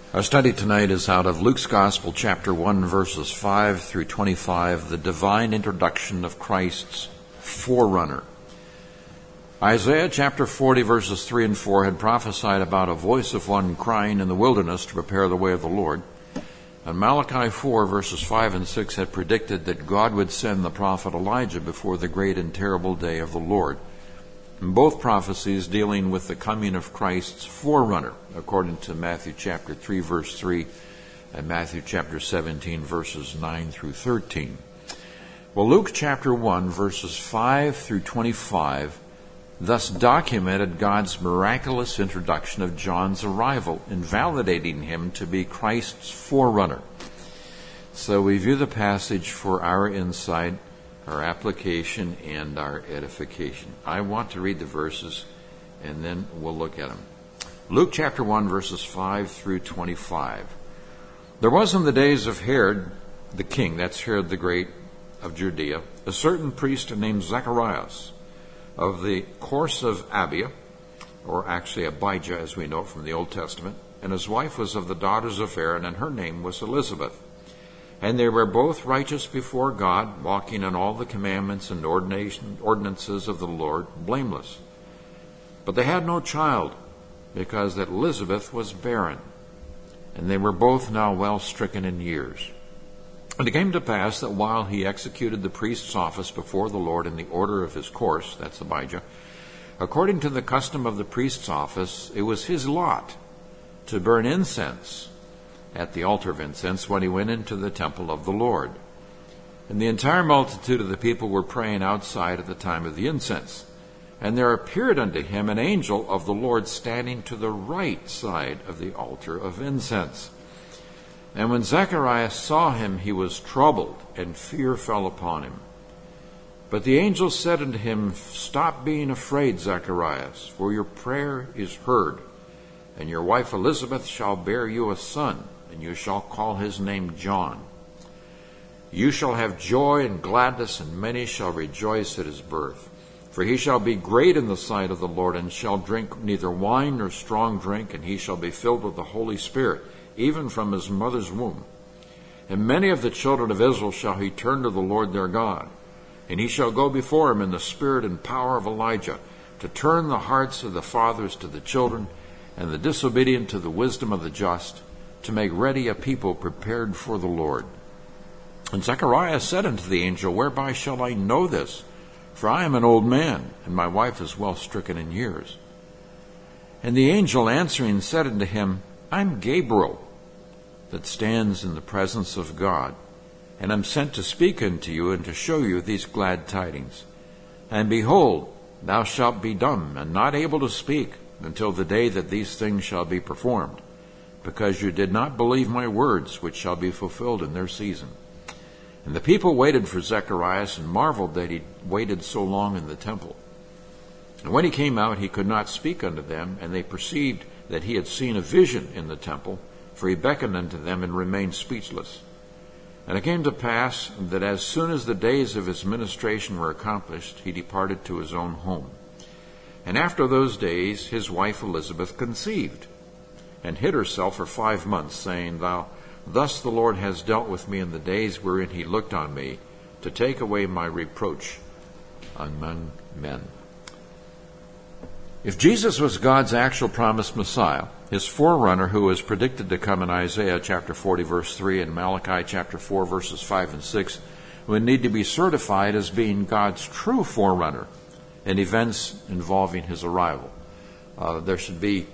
Our study tonight is out of Luke's Gospel, chapter 1, verses 5 through 25, the divine introduction of Christ's forerunner. Isaiah chapter 40, verses 3 and 4 had prophesied about a voice of one crying in the wilderness to prepare the way of the Lord. And Malachi 4, verses 5 and 6 had predicted that God would send the prophet Elijah before the great and terrible day of the Lord. And both prophecies dealing with the coming of Christ's forerunner, according to Matthew chapter 3, verse 3, and Matthew chapter 17, verses 9 through 13. Well, Luke chapter 1, verses 5 through 25, thus documented God's miraculous introduction of John's arrival, invalidating him to be Christ's forerunner. So we view the passage for our insight, our application, and our edification. I want to read the verses, and then we'll look at them. Luke chapter 1, verses 5 through 25. There was in the days of Herod the king, that's Herod the Great of Judea, a certain priest named Zacharias of the course of Abia, or actually Abijah as we know from the Old Testament, and his wife was of the daughters of Aaron, and her name was Elizabeth. And they were both righteous before God, walking in all the commandments and ordinances of the Lord, blameless. But they had no child, because that Elizabeth was barren, and they were both now well stricken in years. And it came to pass that while he executed the priest's office before the Lord in the order of his course, that's Abijah, according to the custom of the priest's office, it was his lot to burn incense at the altar of incense when he went into the temple of the Lord. And the entire multitude of the people were praying outside at the time of the incense. And there appeared unto him an angel of the Lord standing to the right side of the altar of incense. And when Zacharias saw him, he was troubled, and fear fell upon him. But the angel said unto him, Stop being afraid, Zacharias, for your prayer is heard, and your wife Elizabeth shall bear you a son, and you shall call his name John. You shall have joy and gladness, and many shall rejoice at his birth. For he shall be great in the sight of the Lord, and shall drink neither wine nor strong drink, and he shall be filled with the Holy Spirit, even from his mother's womb. And many of the children of Israel shall he turn to the Lord their God. And he shall go before him in the spirit and power of Elijah, to turn the hearts of the fathers to the children, and the disobedient to the wisdom of the just, to make ready a people prepared for the Lord. And Zechariah said unto the angel, Whereby shall I know this? For I am an old man, and my wife is well stricken in years. And the angel answering said unto him, I am Gabriel, that stands in the presence of God, and am sent to speak unto you and to show you these glad tidings. And behold, thou shalt be dumb, and not able to speak, until the day that these things shall be performed, because you did not believe my words, which shall be fulfilled in their season. And the people waited for Zacharias, and marveled that he waited so long in the temple. And when he came out, he could not speak unto them, and they perceived that he had seen a vision in the temple, for he beckoned unto them and remained speechless. And it came to pass that as soon as the days of his ministration were accomplished, he departed to his own home. And after those days his wife Elizabeth conceived, and hid herself for 5 months, saying, Thus the Lord has dealt with me in the days wherein he looked on me, to take away my reproach among men. If Jesus was God's actual promised Messiah, his forerunner who was predicted to come in Isaiah chapter 40, verse 3, and Malachi chapter 4, verses 5 and 6, would need to be certified as being God's true forerunner in events involving his arrival. There should be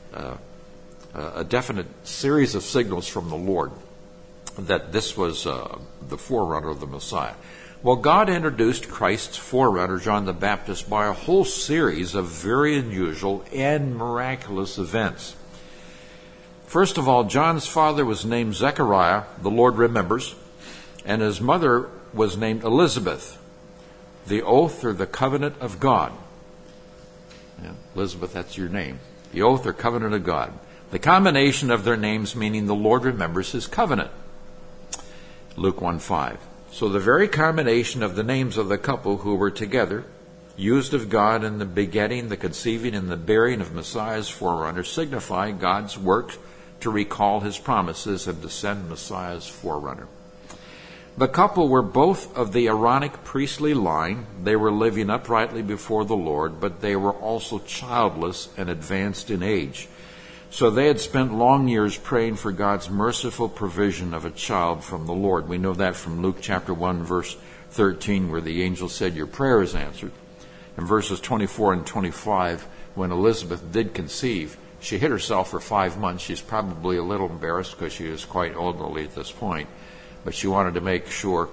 a definite series of signals from the Lord that this was the forerunner of the Messiah. Well, God introduced Christ's forerunner, John the Baptist, by a whole series of very unusual and miraculous events. First of all, John's father was named Zechariah, the Lord remembers, and his mother was named Elizabeth, the oath or the covenant of God. Yeah, Elizabeth, that's your name. The oath or covenant of God. The combination of their names meaning the Lord remembers his covenant. Luke 1:5. So the very combination of the names of the couple who were together, used of God in the begetting, the conceiving, and the bearing of Messiah's forerunner, signify God's work to recall his promises and to send Messiah's forerunner. The couple were both of the Aaronic priestly line. They were living uprightly before the Lord, but they were also childless and advanced in age. So they had spent long years praying for God's merciful provision of a child from the Lord. We know that from Luke chapter 1, verse 13, where the angel said, "Your prayer is answered." In verses 24 and 25, when Elizabeth did conceive, she hid herself for 5 months. She's probably a little embarrassed because she was quite elderly at this point. But she wanted to make sure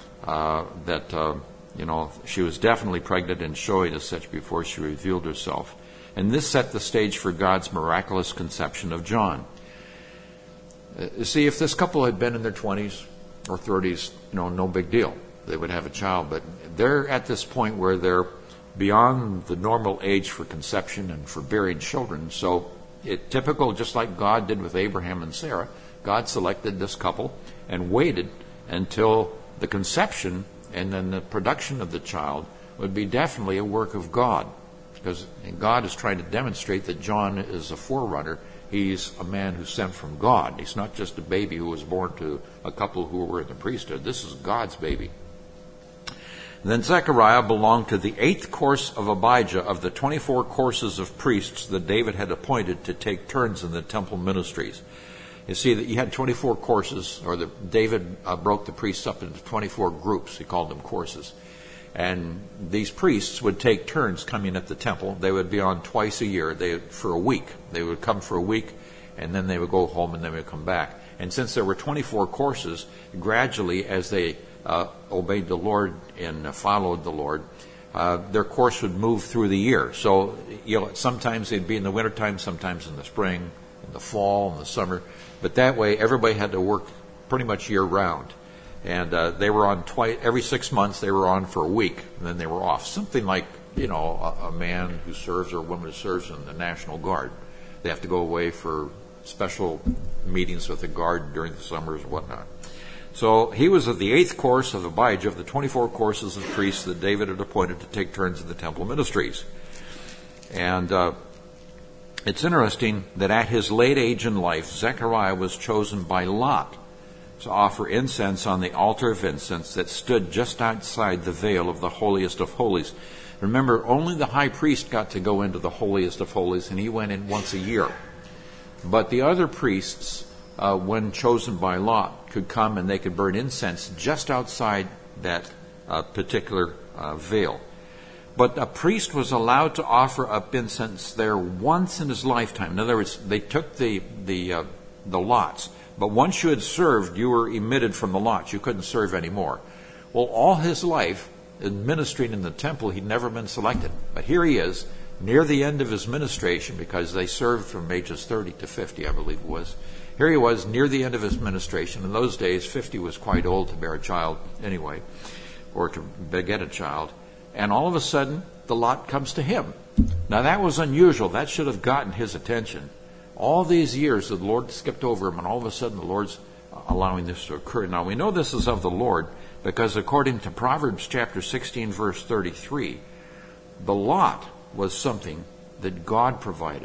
that she was definitely pregnant and showing as such before she revealed herself. And this set the stage for God's miraculous conception of John. You see, if this couple had been in their 20s or 30s, no big deal. They would have a child. But they're at this point where they're beyond the normal age for conception and for bearing children. So typical, just like God did with Abraham and Sarah, God selected this couple and waited until the conception and then the production of the child would be definitely a work of God. Because God is trying to demonstrate that John is a forerunner. He's a man who's sent from God. He's not just a baby who was born to a couple who were in the priesthood. This is God's baby. Then Zechariah belonged to the 8th course of Abijah of the 24 courses of priests that David had appointed to take turns in the temple ministries. You see that you had 24 courses, or David broke the priests up into 24 groups. He called them courses. And these priests would take turns coming at the temple. They would be on twice a year, for a week. They would come for a week, and then they would go home, and then they would come back. And since there were 24 courses, gradually, as they obeyed the Lord and followed the Lord, their course would move through the year. So, sometimes they'd be in the wintertime, sometimes in the spring, in the fall, in the summer. But that way, everybody had to work pretty much year-round. And they were on every 6 months, they were on for a week, and then they were off. Something like, a man who serves or a woman who serves in the National Guard. They have to go away for special meetings with the Guard during the summers and whatnot. So he was of the 8th course of Abijah of the 24 courses of priests that David had appointed to take turns in the temple ministries. And it's interesting that at his late age in life, Zechariah was chosen by Lot to offer incense on the altar of incense that stood just outside the veil of the holiest of holies. Remember, only the high priest got to go into the holiest of holies, and he went in once a year. But the other priests, when chosen by Lot, could come and they could burn incense just outside that particular veil. But a priest was allowed to offer up incense there once in his lifetime. In other words, they took the lots. But once you had served, you were emitted from the lots. You couldn't serve anymore. Well, all his life, administering in the temple, he'd never been selected. But here he is, near the end of his ministration, because they served from ages 30 to 50, I believe it was. Here he was, near the end of his ministration. In those days, 50 was quite old to bear a child anyway, or to beget a child. And all of a sudden, the lot comes to him. Now, that was unusual. That should have gotten his attention. All these years, the Lord skipped over him, and all of a sudden, the Lord's allowing this to occur. Now, we know this is of the Lord, because according to Proverbs chapter 16, verse 33, the lot was something that God provided.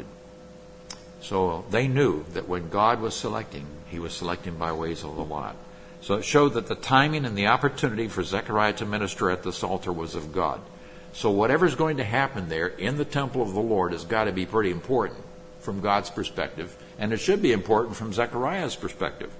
So they knew that when God was selecting, he was selecting by ways of the lot. So it showed that the timing and the opportunity for Zechariah to minister at this altar was of God. So whatever's going to happen there in the temple of the Lord has got to be pretty important from God's perspective, and it should be important from Zechariah's perspective.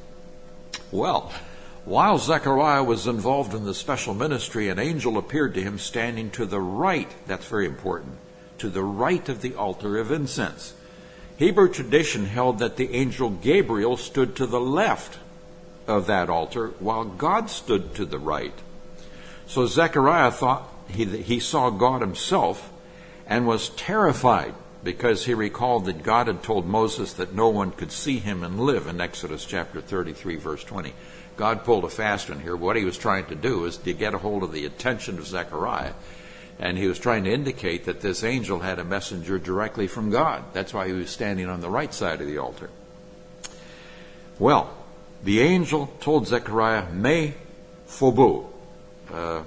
Well, while Zechariah was involved in the special ministry, an angel appeared to him standing to the right, that's very important, to the right of the altar of incense. Hebrew tradition held that the angel Gabriel stood to the left of that altar, while God stood to the right. So Zechariah thought he saw God himself and was terrified because he recalled that God had told Moses that no one could see him and live in Exodus chapter 33, verse 20. God pulled a fast one here. What he was trying to do is to get a hold of the attention of Zechariah, and he was trying to indicate that this angel had a messenger directly from God. That's why he was standing on the right side of the altar. Well, the angel told Zechariah, "Me phobu,"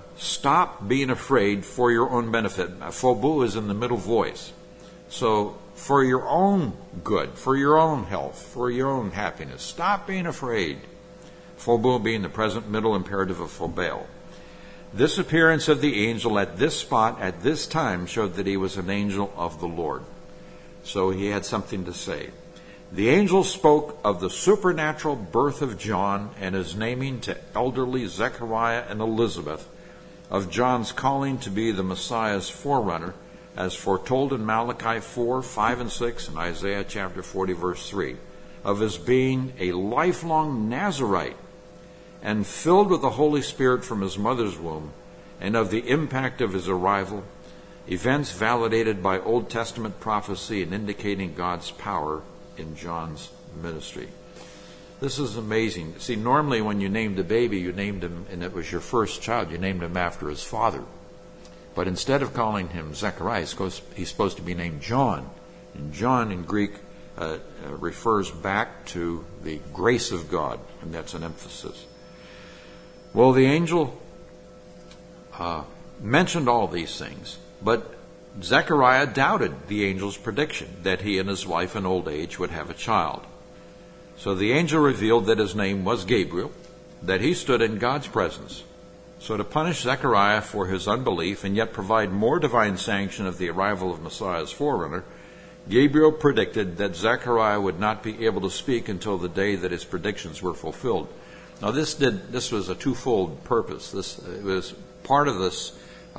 stop being afraid for your own benefit. Phobu is in the middle voice. So for your own good, for your own health, for your own happiness. Stop being afraid. Phobos being the present middle imperative of phobeo. This appearance of the angel at this spot, at this time, showed that he was an angel of the Lord. So he had something to say. The angel spoke of the supernatural birth of John and his naming to elderly Zechariah and Elizabeth, of John's calling to be the Messiah's forerunner, as foretold in Malachi 4, 5, and 6, and Isaiah chapter 40, verse 3, of his being a lifelong Nazirite and filled with the Holy Spirit from his mother's womb, and of the impact of his arrival, events validated by Old Testament prophecy and indicating God's power in John's ministry. This is amazing. See, normally when you named a baby, you named him, and it was your first child, you named him after his father. But instead of calling him Zechariah, he's supposed to be named John. And John in Greek refers back to the grace of God, and that's an emphasis. Well, the angel mentioned all these things, but Zechariah doubted the angel's prediction that he and his wife in old age would have a child. So the angel revealed that his name was Gabriel, that he stood in God's presence. So to punish Zechariah for his unbelief and yet provide more divine sanction of the arrival of Messiah's forerunner, Gabriel predicted that Zechariah would not be able to speak until the day that his predictions were fulfilled. Now this was a twofold purpose. It was part of this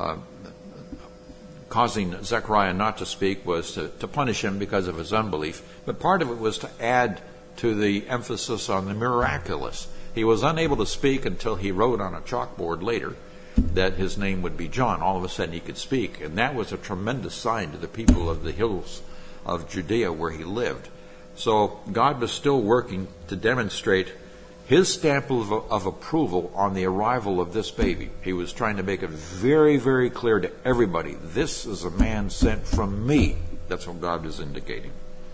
causing Zechariah not to speak was to punish him because of his unbelief, but part of it was to add to the emphasis on the miraculous. He was unable to speak until he wrote on a chalkboard later that his name would be John. All of a sudden he could speak, and that was a tremendous sign to the people of the hills of Judea where he lived. So God was still working to demonstrate his stamp of approval on the arrival of this baby. He was trying to make it very, very clear to everybody, this is a man sent from me. That's what God was indicating.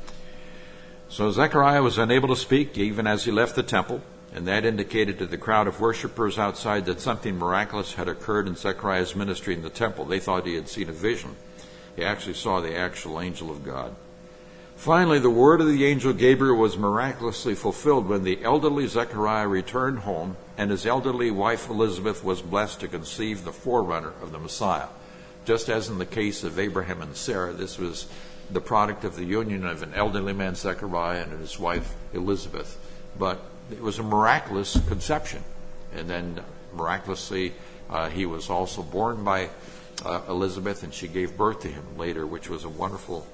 So Zechariah was unable to speak even as he left the temple, and that indicated to the crowd of worshipers outside that something miraculous had occurred in Zechariah's ministry in the temple. They thought he had seen a vision. He actually saw the actual angel of God. Finally, the word of the angel Gabriel was miraculously fulfilled when the elderly Zechariah returned home and his elderly wife Elizabeth was blessed to conceive the forerunner of the Messiah. Just as in the case of Abraham and Sarah, this was the product of the union of an elderly man, Zechariah, and his wife, Elizabeth. But it was a miraculous conception. And then miraculously, he was also born by Elizabeth, and she gave birth to him later, which was a wonderful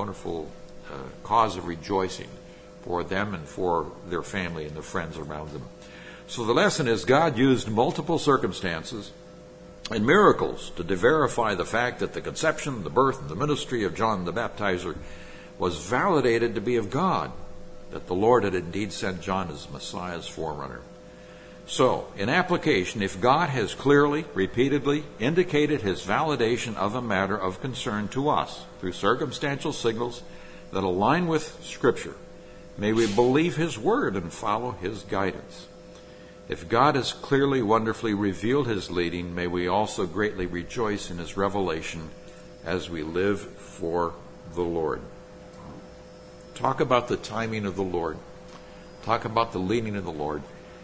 cause of rejoicing for them and for their family and their friends around them. So the lesson is God used multiple circumstances and miracles to verify the fact that the conception, the birth, and the ministry of John the Baptizer was validated to be of God, that the Lord had indeed sent John as Messiah's forerunner. So, in application, if God has clearly, repeatedly indicated his validation of a matter of concern to us through circumstantial signals that align with Scripture, may we believe his word and follow his guidance. If God has clearly, wonderfully revealed his leading, may we also greatly rejoice in his revelation as we live for the Lord. Talk about the timing of the Lord. Talk about the leading of the Lord.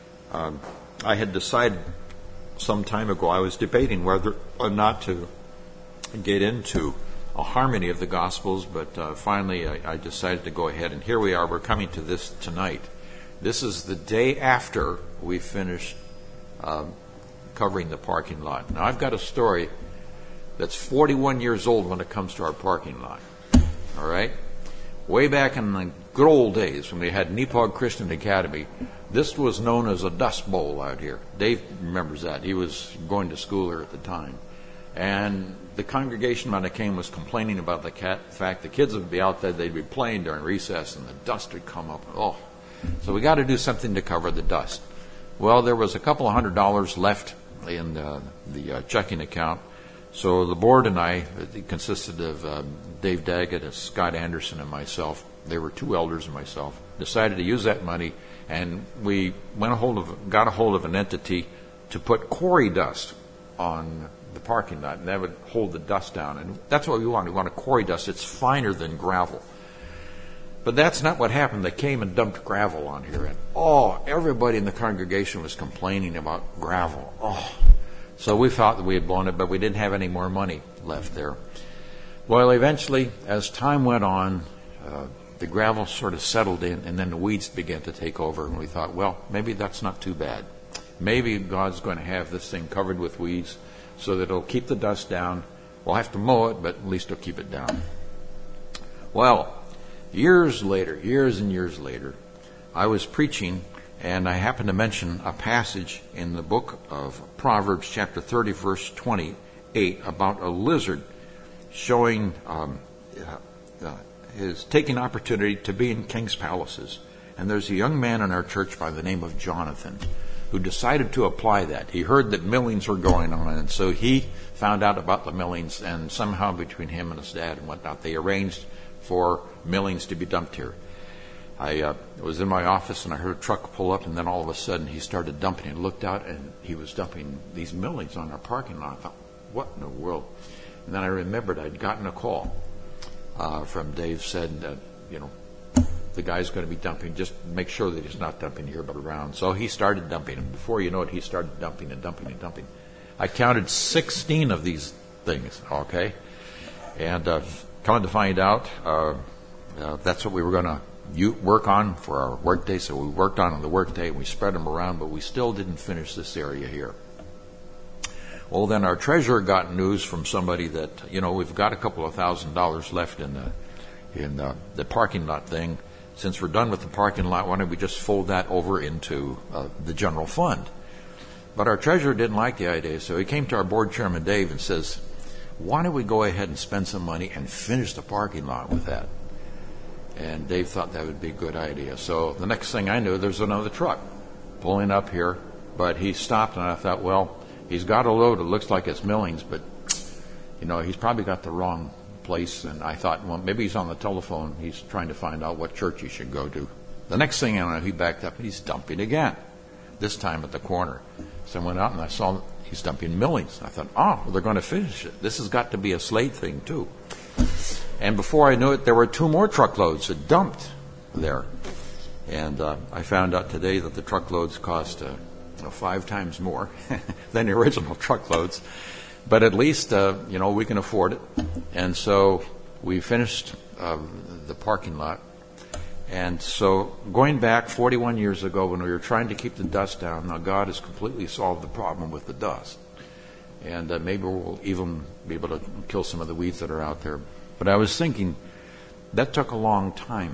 I had decided some time ago, I was debating whether or not to get into a harmony of the Gospels, but finally I decided to go ahead, and here we are. We're coming to this tonight. This is the day after we finished covering the parking lot. Now, I've got a story that's 41 years old when it comes to our parking lot. All right? Way back in the good old days when we had Nepog Christian Academy, this was known as a dust bowl out here. Dave remembers that. He was going to school here at the time. And the congregation when I came was complaining about the fact the kids would be out there, they'd be playing during recess, and the dust would come up. Oh, so we got to do something to cover the dust. Well, there was a couple of $100 left in the checking account. So the board and I, it consisted of Dave Daggett and Scott Anderson and myself. There were two elders and myself. Decided to use that money, and we got a hold of an entity to put quarry dust on the parking lot, and that would hold the dust down. And that's what we want. We want a quarry dust. It's finer than gravel. But that's not what happened. They came and dumped gravel on here. And, everybody in the congregation was complaining about gravel. So we thought that we had blown it, but we didn't have any more money left there. Well, eventually, as time went on, the gravel sort of settled in, and then the weeds began to take over. And we thought, well, maybe that's not too bad. Maybe God's going to have this thing covered with weeds so that it'll keep the dust down. We'll have to mow it, but at least it'll keep it down. Well, years and years later, I was preaching, and I happened to mention a passage in the book of Proverbs, chapter 30, verse 28, about a lizard showing his taking opportunity to be in king's palaces. And there's a young man in our church by the name of Jonathan who decided to apply that. He heard that millings were going on, and so he found out about the millings, and somehow between him and his dad and whatnot, they arranged for millings to be dumped here. I was in my office, and I heard a truck pull up, and then all of a sudden he started dumping. And looked out, and he was dumping these millings on our parking lot. I thought, what in the world? And then I remembered I'd gotten a call from Dave, said that, the guy's going to be dumping. Just make sure that he's not dumping here but around. So he started dumping, and before you know it, he started dumping and dumping and dumping. I counted 16 of these things, okay? And come to find out, that's what we were going to work on for our work day. So we worked on the work day, and we spread them around, but we still didn't finish this area here. Well, then our treasurer got news from somebody that, we've got a couple of $1,000s left in the parking lot thing. Since we're done with the parking lot, why don't we just fold that over into the general fund? But our treasurer didn't like the idea, so he came to our board chairman, Dave, and says, why don't we go ahead and spend some money and finish the parking lot with that? And Dave thought that would be a good idea. So the next thing I knew, there's another truck pulling up here, but he stopped, and I thought, well, he's got a load. It looks like it's millings, but, he's probably got the wrong place. And I thought, well, maybe he's on the telephone. He's trying to find out what church he should go to. The next thing I know, he backed up, and he's dumping again, this time at the corner. So I went out, and I saw he's dumping millings. I thought, they're going to finish it. This has got to be a Slade thing, too. And before I knew it, there were 2 more truckloads that dumped there. And I found out today that the truckloads cost 5 times more than the original truckloads. But at least, we can afford it. And so we finished the parking lot. And so going back 41 years ago when we were trying to keep the dust down, now God has completely solved the problem with the dust. And maybe we'll even be able to kill some of the weeds that are out there. But I was thinking, that took a long time.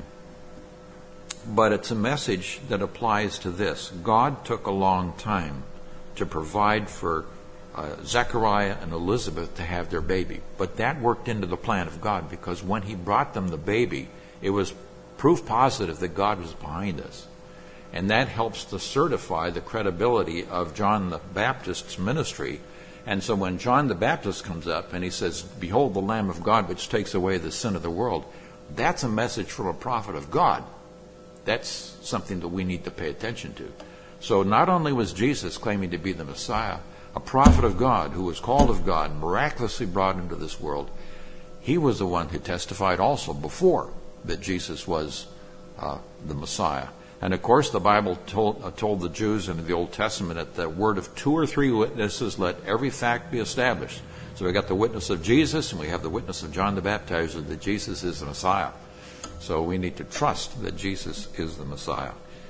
But it's a message that applies to this. God took a long time to provide for Zechariah and Elizabeth to have their baby. But that worked into the plan of God, because when he brought them the baby, it was proof positive that God was behind this. And that helps to certify the credibility of John the Baptist's ministry. And so when John the Baptist comes up and he says, behold the Lamb of God which takes away the sin of the world, that's a message from a prophet of God. That's something that we need to pay attention to. So not only was Jesus claiming to be the Messiah, a prophet of God who was called of God, miraculously brought into this world, he was the one who testified also before that Jesus was the Messiah. And of course, the Bible told the Jews in the Old Testament, at the word of 2 or 3 witnesses, let every fact be established. So we got the witness of Jesus, and we have the witness of John the Baptizer that Jesus is the Messiah. So we need to trust that Jesus is the Messiah.